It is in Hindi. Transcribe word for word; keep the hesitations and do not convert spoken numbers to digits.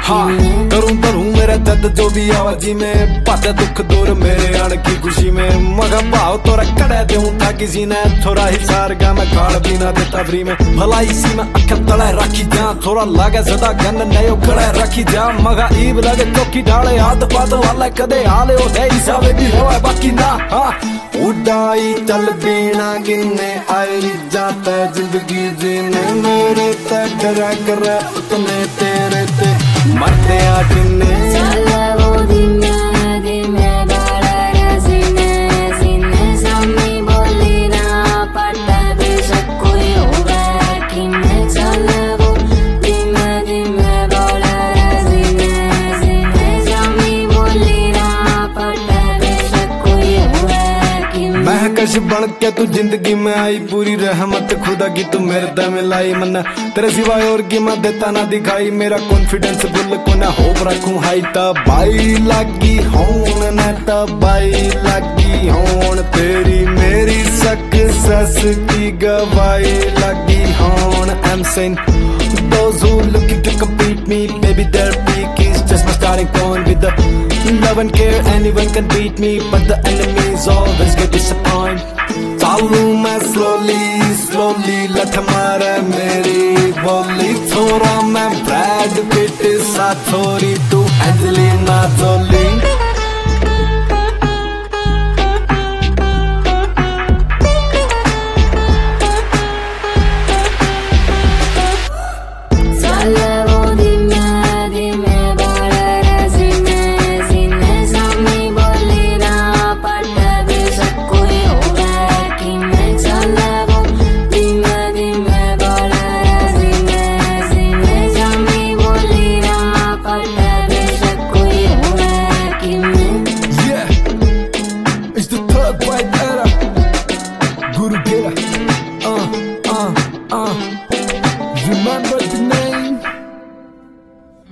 हाँ करूं करूं मेरा दर्द जो भी आवाजी में पाते दुख दूर मेरे आने की खुशी में मगर भाव तोरा कड़े दूं था किसी ने थोड़ा ही सार गा मैं गाड़ भी ना देता फ्री में भला इसी में अक्ल तले रखी जा थोड़ा लागे ज्यादा गन नयो खड़े रखी जा मगा ईब लगे चौकी ढाले हाथ पात वाला कदे हाले हो दे हिसाबे भी होए बाकी ना हाँ उड़ाई चल बिना गिने आई जाता जिंदगी जीने मेरे ते डरा कर उतने तेरे ते मरते आटिने चला वो धीमे धीमे बाड़ा सीने सीने सामी बोली ना पड़ता बेशक कोई होगा कि मैं चला वो धीमे धीमे बाड़ा सीने सीने सामी बोली ना पड़ता बेशक कोई होगा कि मैं कश बन के तू जिंदगी में आई पूरी रहमत खुदा की तू मेरे दम लाई मन तेरे सिवाय और की मैं देता ना दिखाई मेरा कॉन्फिडेंस बुल को ना होप रखूं हाई तबाई लगी होन न तबाई लगी होन तेरी मेरी सक्सेस की गवाही लगी होन I'm saying those who looking to compete me baby their peak is just my starting point with the love and care anyone can beat me but the enemies always get disappointed चालू मैं slowly slowly लठ मारे मेरी बोली थोड़ा मैं ब्रैड पिट सा थोड़ी तू एंजेलिना जोली